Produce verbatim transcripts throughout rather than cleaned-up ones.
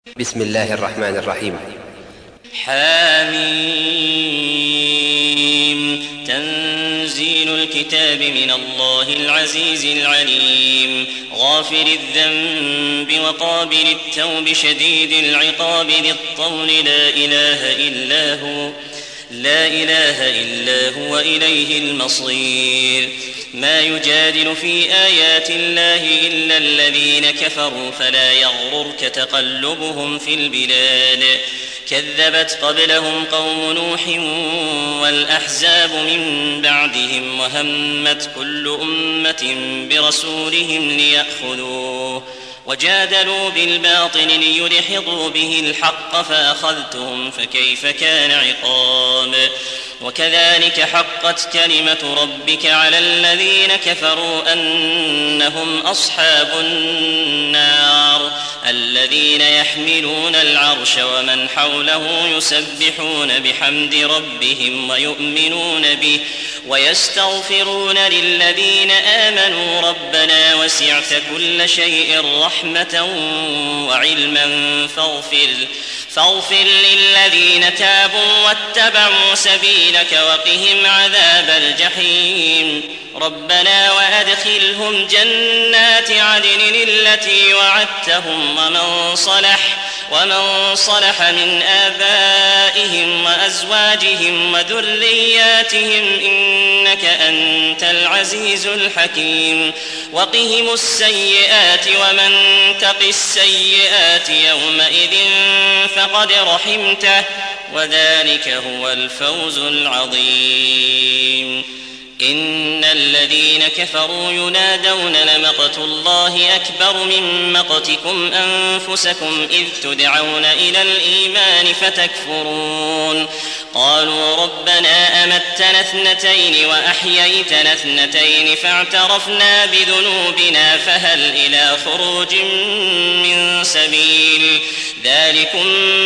بسم الله الرحمن الرحيم. حاميم تنزيل الكتاب من الله العزيز العليم غافر الذنب وقابل التوب شديد العقاب ذي الطول لا إله إلا هو لا إله إلا هو إليه المصير. ما يجادل في آيات الله إلا الذين كفروا فلا يغررك تقلبهم في البلاد. كذبت قبلهم قوم نوح والأحزاب من بعدهم وهمت كل أمة برسولهم ليأخذوه وجادلوا بالباطل ليدحضوا به الحق فأخذتهم فكيف كان عقاب. وكذلك حقت كلمة ربك على الذين كفروا أنهم أصحاب النار الذين يحملون العرش ومن حوله يسبحون بحمد ربهم ويؤمنون به ويستغفرون للذين آمنوا ربنا وسعت كل شيء رحمة وعلما فاغفر فاغفر للذين تابوا واتبعوا سبيلك وقهم عذاب الجحيم. ربنا وأدخلهم جنات عدن التي وعدتهم ومن صلح ومن صلح من آبائهم وأزواجهم وذرياتهم إنك أنت العزيز الحكيم. وقهم السيئات ومن تق السيئات يومئذ فقد رحمته وذلك هو الفوز العظيم. إن الذين كفروا ينادون لمقت الله أكبر من مقتكم أنفسكم إذ تدعون إلى الإيمان فتكفرون. قالوا ربنا أمتنا اثنتين وأحييتنا اثنتين فاعترفنا بذنوبنا فهل إلى خروج من سبيل. ذلكم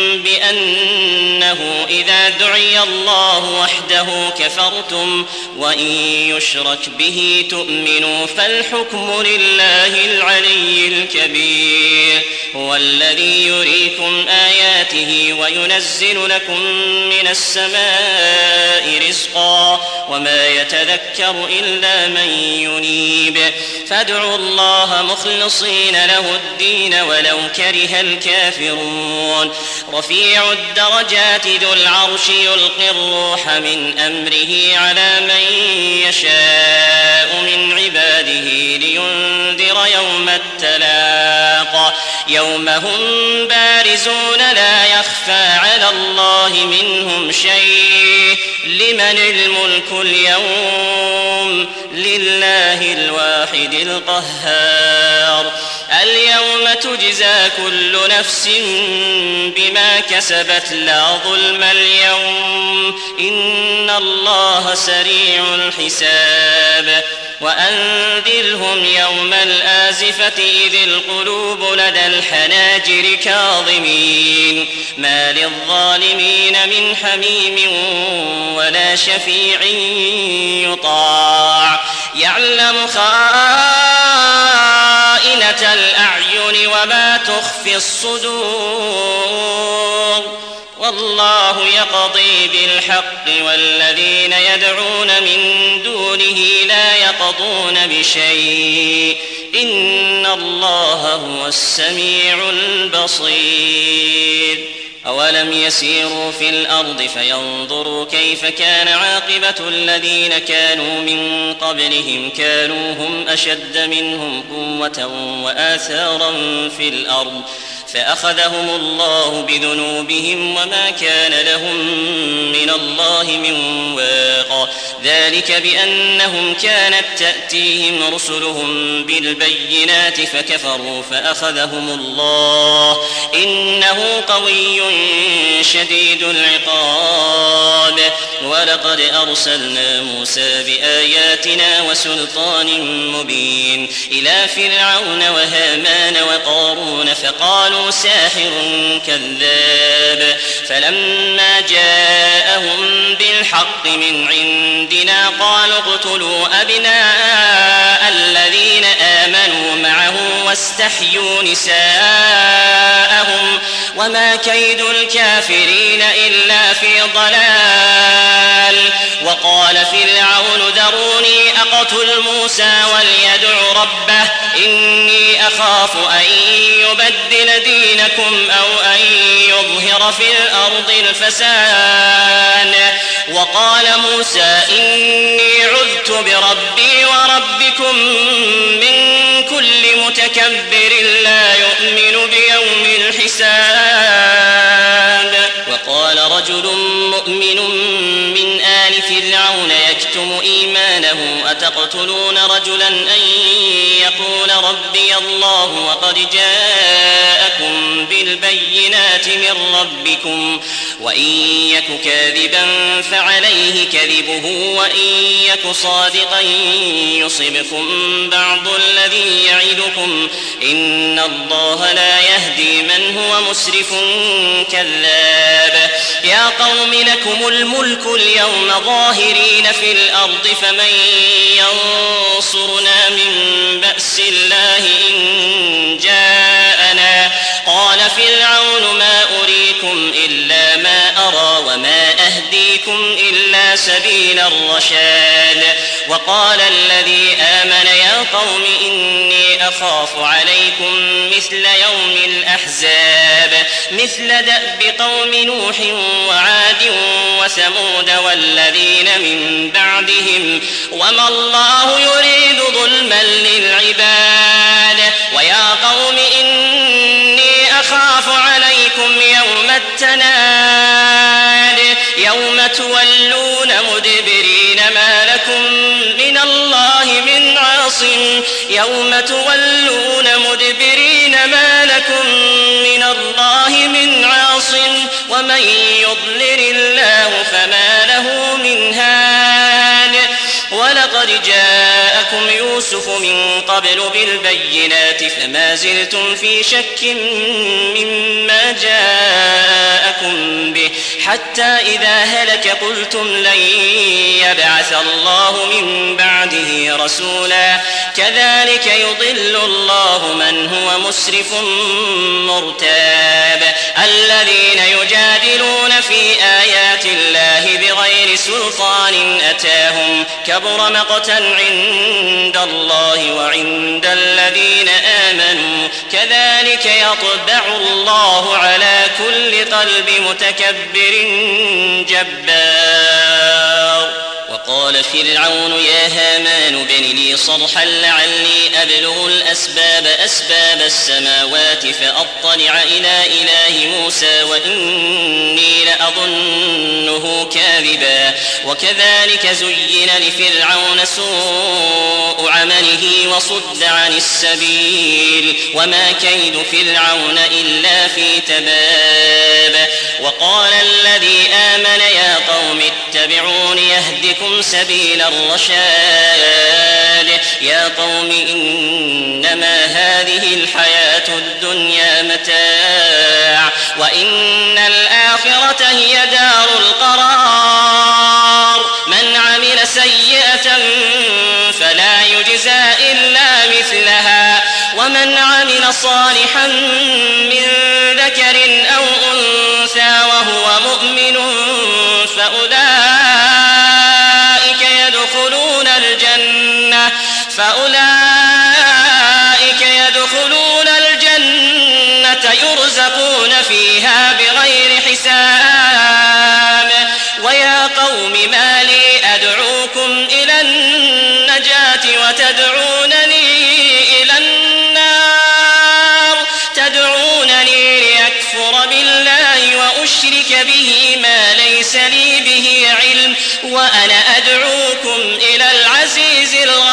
بأنه إذا دعي الله وحده كفرتم وإن يشرك به تؤمنوا فالحكم لله العلي الكبير. هو الذي يريكم آياته وينزل لكم من السماء رزقا وما يتذكر إلا من ينيب. فادعوا الله مخلصين له الدين ولو كره الكافرون. رفيع الدرجات ذو العرش يلقي الروح من أمره على من يشاء من عباده لينذر يوم التلاق يوم هم بارزون لا يخفى على الله منهم شيء. لمن الملك اليوم لله الواحد القهار. اليوم تجزى كل نفس بما كسبت لا ظلم اليوم إن الله سريع الحساب. وأنذرهم يوم الآزفة إذ القلوب لدى الحناجر كاظمين ما للظالمين من حميم ولا شفيع يطاع. يعلم خائنة الأعين وما تخفي الصدور والله يقضي بالحق والذين يدعون من دونه لا يقضون بشيء إن الله هو السميع البصير. أولم يسيروا في الأرض فينظروا كيف كان عاقبة الذين كانوا من قبلهم كانوا هم أشد منهم قوة وآثارا في الأرض فأخذهم الله بذنوبهم وما كان لهم من الله من واق. ذلك بأنهم كانت تأتيهم رسلهم بالبينات فكفروا فأخذهم الله إنه قوي شديد العقاب. ولقد أرسلنا موسى بآياتنا وسلطان مبين إلى فرعون وهامان وقارون فقالوا ساحر كذاب. فلما جاءهم بالحق من عندنا قالوا اقتلوا أبناء الذين آمنوا معه واستحيوا نساءهم وما كيد الكافرين إلا في ضلال. وقال فرعون ذروني أقتل موسى وليدع ربه إني أخاف أن يبدل دينكم أو أن يظهر في الأرض الفساد. وقال موسى إني عذت بربي وربكم من كل متكبر لا يؤمن بيوم الحساب. وقال رجل مؤمن من آل فرعون يكتم إيمانه أتقتلون رجلا أن يقول ربي الله وقد جاءكم بالبينات من ربكم وإن يك كاذبا فعليه كذبه وإن يك صادقا يصبكم بعض الذي يعدكم إن الله لا يهدي من هو مسرف كذاب. يا قوم لكم الملك اليوم ظاهرين في الأرض فمن ينصرنا من بأس الله إن جاءنا. قال فرعون ما أريكم إلا ما أرى وما أهديكم إلا سبيل الرشاد. وقال الذي آمن يا قوم إني أخاف عليكم مثل يوم الأحزاب مثل دأب قوم نوح وعاد وثمود والذين من بعدهم وما الله يريد ظلما للعباد. ويا قوم إني أخاف عليكم يوم التناد يوم تولون مدبرين ما لكم من الله من عاصم يوم تولون مدبرين ما لكم من الله من عاصم ومن يضلل الله فما له من هاد. ولقد جاءكم يوسف من قبل بالبينات فما زلتم في شك مما جاءكم به حتى إذا هلك قلتم لن يبعث الله من بعده رسولا كذلك يضل الله من هو مسرف مرتاب. الذين يجادلون في آيات الله بغير سلطان أتاهم كبر مقتا عند الله وعند الذين آمنوا كذلك يطبع الله على كل قلب متكبر جبار. وقال فرعون يا هامان ابن لي صرحا لعلي أبلغ الأسباب أسباب السماوات فأطلع إلى إله موسى وإني لأظنه كاذبا. وكذلك زين لفرعون سوء عمله وصد عن السبيل وما كيد فرعون إلا في تباب. وقال الذي آمن يا قوم اتبعون يهدكم سبيل الرشاد. يا قوم إنما هذه الحياة الدنيا متاع وإن الآخرة هي دار القرار. من عمل سيئة فلا يجزى إلا مثلها ومن عمل صالحا من ذكر أو أنثى وهو مؤمن فأولئك يدخلون الجنة فأولئك يدخلون الجنة يرزقون فيها بغير حساب. ويا قوم ما لي أدعوكم إلى النجاة وتدعونني إلى النار تدعونني ليكفر بالله وأشرك به ما ليس لي به علم وأنا أدعوكم إلى العزيز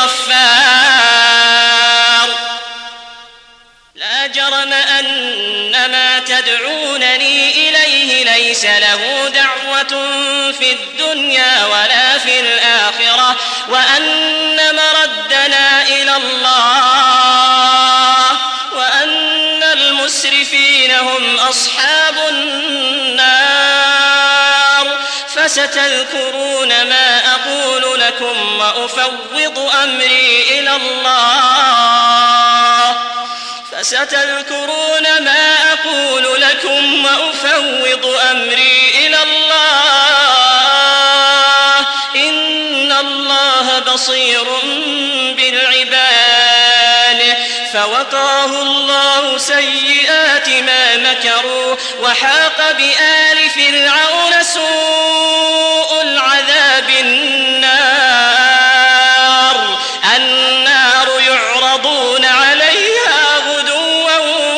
الغفار. لا جرم أن ما تدعونني إليه ليس له دعوة في الدنيا ولا في الآخرة وأن مردنا إلى الله وأن المسرفين هم أصحاب النار. فستذكرون ما أقول لكم وأفوض أمري إلى الله فستذكرون ما أقول لكم وأفوض أمري إلى الله إن الله بصير بالعباد. فوقاه الله سيئات ما مكروا وحاق بآل فرعون سوء العذاب النار النار يعرضون عليها غدوا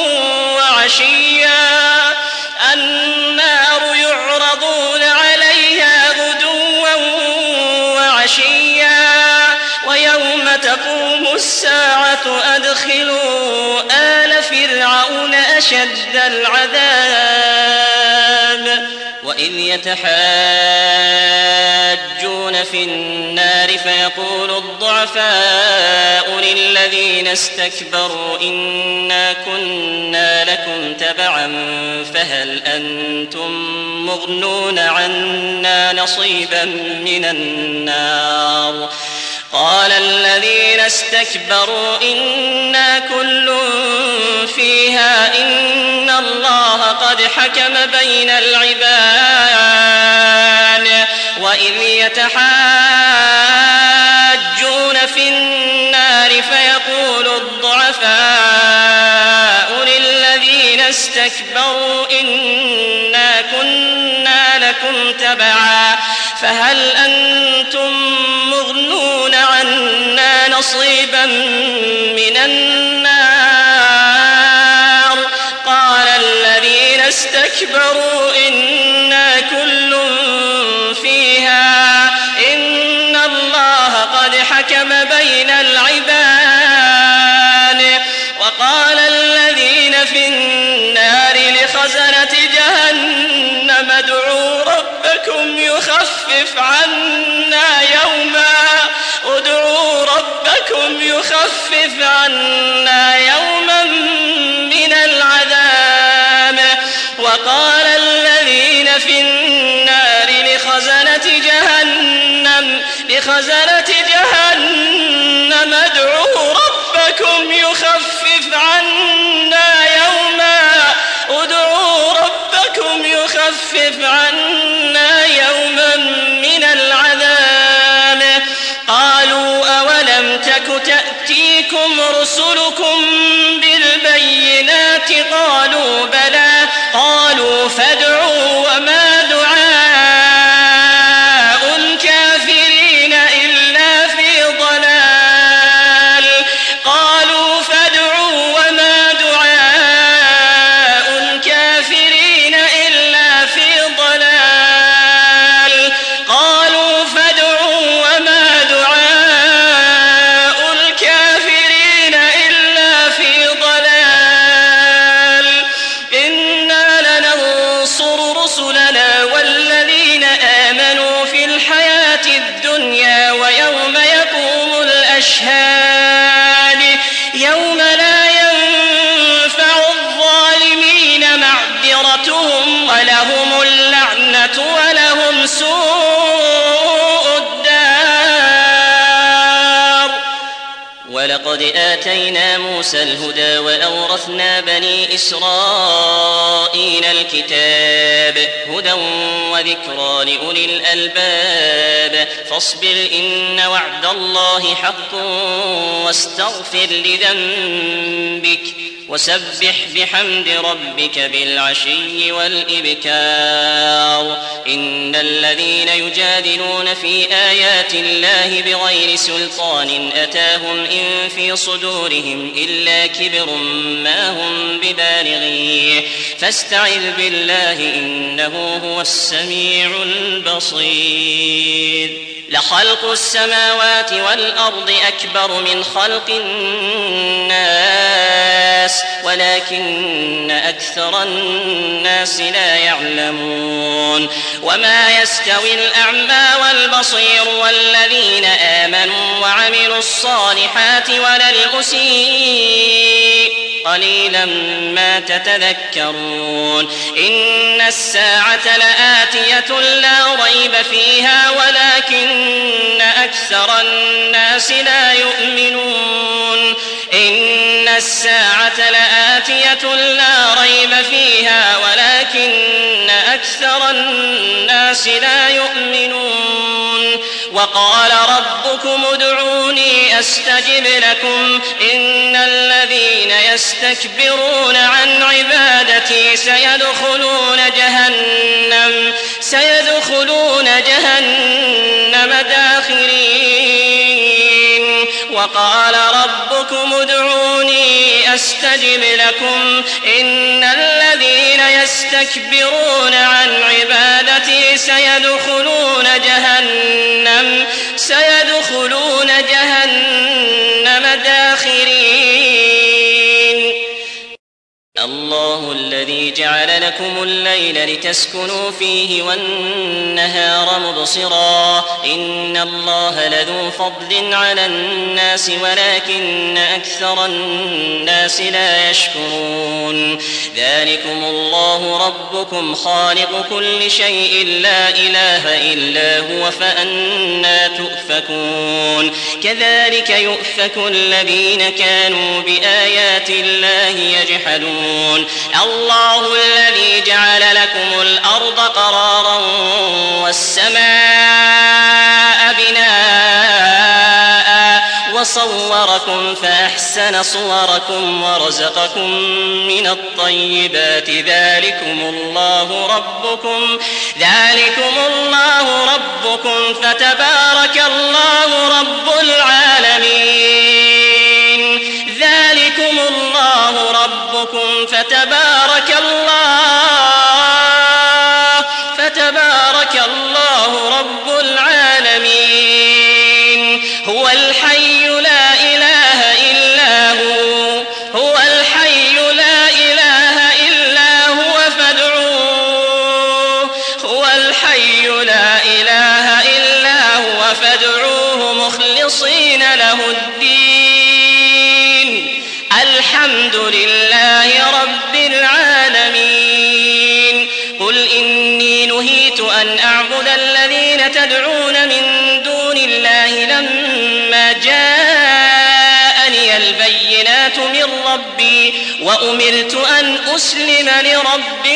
وعشيا النار يعرضون عليها غدوا وعشيا ويوم تقوم الساعة أدخلوا آل فرعون أشد العذاب. وإذ يتحاجون في النار فيقول الضعفاء للذين استكبروا إنا كنا لكم تبعا فهل أنتم مغنون عنا نصيبا من النار. قال الذين استكبروا إنا كل فيها إن الله قد حكم بين العباد. وإذ يتحاجون في النار فيقول الضعفاء للذين استكبروا إنا كنا لكم تبعا فهل أنتم مغنون عنا نصيبا من النار. قال الذين استكبروا إنا كل فيها إن الله قد حكم بين العباد. وقال الذين في النار لخزنة جهنم ادعوا ربكم يخفف عنا يوما ادعوا ربكم يخفف عنا يوما من العذاب. وقال الذين في النار لخزنة جهنم لخزنة جهنم ادعوا ربكم يخفف عنا يوما ادعوا ربكم يخفف عنا يوما من العذاب. قالوا أولم تك تأتيكم رسلكم بالبينات قالوا بلى قالوا فادعوا وما دعاء الكافرين إلا في ضلال. قالوا فادعوا وما دعاء الكافرين إلا في ضلال. قالوا فادعوا وما دعاء الكافرين إلا في ضلال. إنا لننصر رسلنا والذين آمنوا في الحياة الدنيا ويوم يقوم الأشهاد يوم لا ينفع الظالمين معذرتهم ولهم اللعنة ولهم سوء الدار. ولقد آتينا موسى الهدى وأورثنا بني إسرائيل الكتاب هدى وذكرى لأولي الألباب. فاصبر إن وعد الله حق واستغفر لذنبك وسبح بحمد ربك بالعشي والإبكار. إن الذين يجادلون في آيات الله بغير سلطان أتاهم إن في صدورهم إلا كبر ما هم ببالغيه فاستعذ بالله إنه هو السميع البصير. لخلق السماوات والأرض أكبر من خلق الناس ولكن أكثر الناس لا يعلمون. وما يستوي الأعمى والبصير والذين آمنوا وعملوا الصالحات ولا المسيء قليلا ما تتذكرون إن الساعة لآتية لا ريب فيها ولكن أكثر الناس لا يؤمنون إن الساعة لآتية لا ريب فيها ولكن أكثر الناس لا يؤمنون وقال ربكم ادعوني أستجب لكم إن الذين يستكبرون عن عبادتي سيدخلون جهنم سيدخلون جهنم داخرين وقال ربكم ادعوني أستجب لكم إن الذين يستكبرون عن عبادتي سيدخلون جهنم سيدخلون جهنم داخرين الله الذي جعل لكم الليل لتسكنوا فيه والنهار مبصرا إن الله لذو فضل على الناس ولكن أكثر الناس لا يشكرون ذلكم الله ربكم خالق كل شيء لا إله إلا هو فأنى تؤفكون كذلك يؤفك الذين كانوا بآيات الله يجحدون الله الذي جعل لكم الأرض قرارا والسماء بناء وصوركم فأحسن صوركم ورزقكم من الطيبات ذلكم الله ربكم ذلكم الله ربكم فتبارك الله رب العالمين ذلكم الله ربكم فتبارك الله فتبارك الله رب العالمين هو الحي لا إله إلا هو هو الحي لا إله إلا هو فادعوه هو الحي لا إله إلا هو فادعوه مخلصين له الدين الحمد لله رب العالمين قل إني نهيت أن أعبد الذين تدعون من دون الله لما جاءني البينات من ربي وأمرت أن أسلم لرب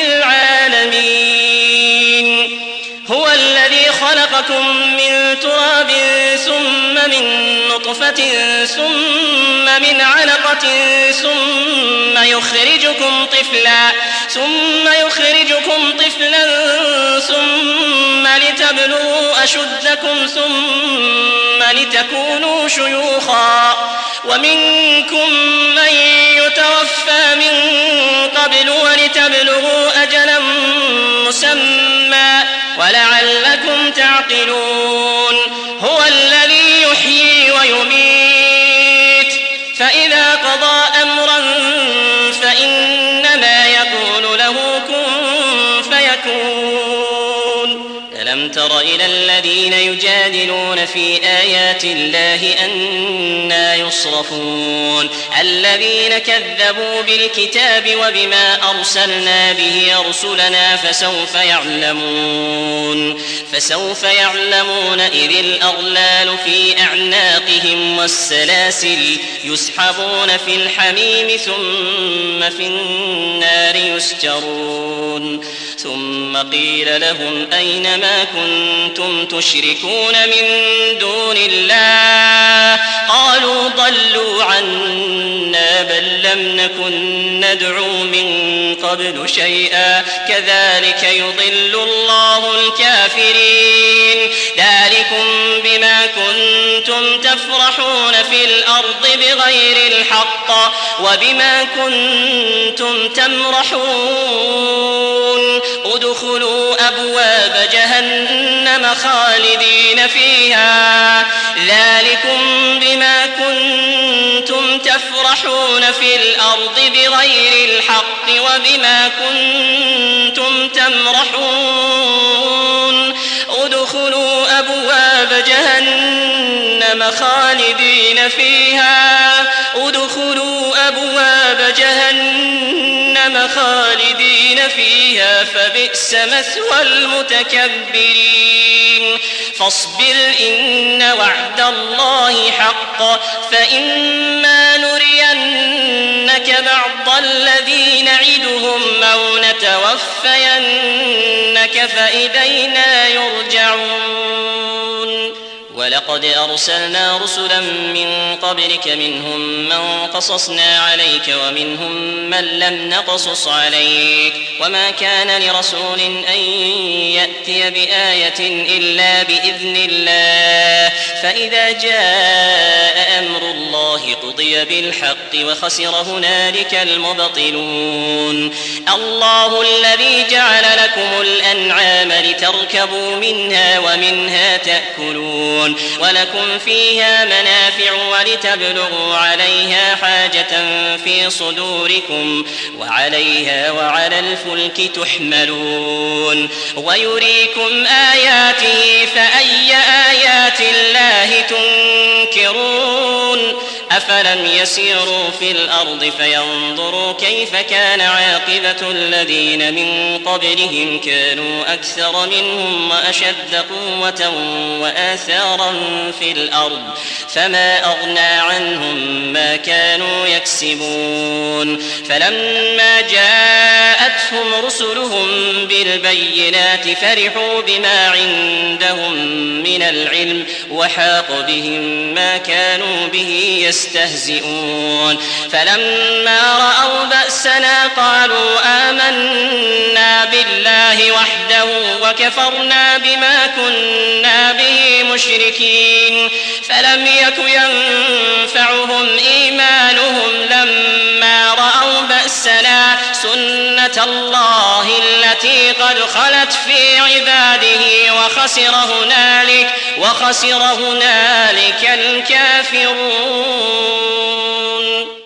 العالمين هو الذي خلقكم من تراب ثم من نطفة ثم من علقة ثم يخرجكم طفلا ثم يخرجكم طفلا ثم لتبلغوا أشدكم ثم لتكونوا شيوخا ومنكم من يتوفى من قبل ولتبلغوا أجلا مسمى ولعلكم تعقلون هو الذي يحيي ويميت فإذا قضى أمرا فإنما يقول له كن فيكون ألم تر إلى الذين يجادلون في آيات الله أنى يصرفون الذين كذبوا بالكتاب وبما أرسلنا به رسلنا فسوف يعلمون فسوف يعلمون إذ الأغلال في أعناقهم والسلاسل يسحبون في الحميم ثم في النار يسجرون ثم قيل لهم أين ما كنتم تشركون من دون الله قالوا ضلوا عنا بل لم نكن ندعو من قبل شيئا كذلك يضل الله الكافرين ذلكم بما كنتم تفرحون في الأرض بغير الحق وبما كنتم تمرحون ادخلوا أبواب جهنم خالدين فيها ذلكم بما كنتم تفرحون في الأرض بغير الحق وبما كنتم تمرحون ادخلوا أبواب جهنم خالدين فيها ادخلوا أبواب عذاب جهنم خالدين فيها فبئس مثوى المتكبرين فاصبر إن وعد الله حق فإما نرينك بعض الذي نعدهم أو نتوفينك فإلينا يرجعون ولقد أرسلنا رسلا من قبلك منهم من قصصنا عليك ومنهم من لم نقصص عليك وما كان لرسول أن يأتي بآية إلا بإذن الله فإذا جاء أمر الله قضي بالحق وخسر هنالك المبطلون الله الذي جعل لكم الأنعام لتركبوا منها ومنها تأكلون ولكم فيها منافع ولتبلغوا عليها حاجة في صدوركم وعليها وعلى الفلك تحملون ويريكم آياته فأي آيات الله تنكرون أفلم يسيروا في الأرض فينظروا كيف كان عاقبة الذين من قبلهم كانوا أكثر منهم وأشد قوة وآثارا في الأرض فما أغنى عنهم ما كانوا يكسبون فلما جاءتهم رسلهم بالبينات فرحوا بما عندهم من العلم وحاق بهم ما كانوا به يستهزئون فلما رأوا بأسنا قالوا آمنا بالله وحده وكفرنا بما كنا به مشركين فلم يك ينفعهم إيمانهم لما رأوا بأسنا سنة الله التي قد خلت في عباده وخسر هنالك وخسر هنالك الكافرون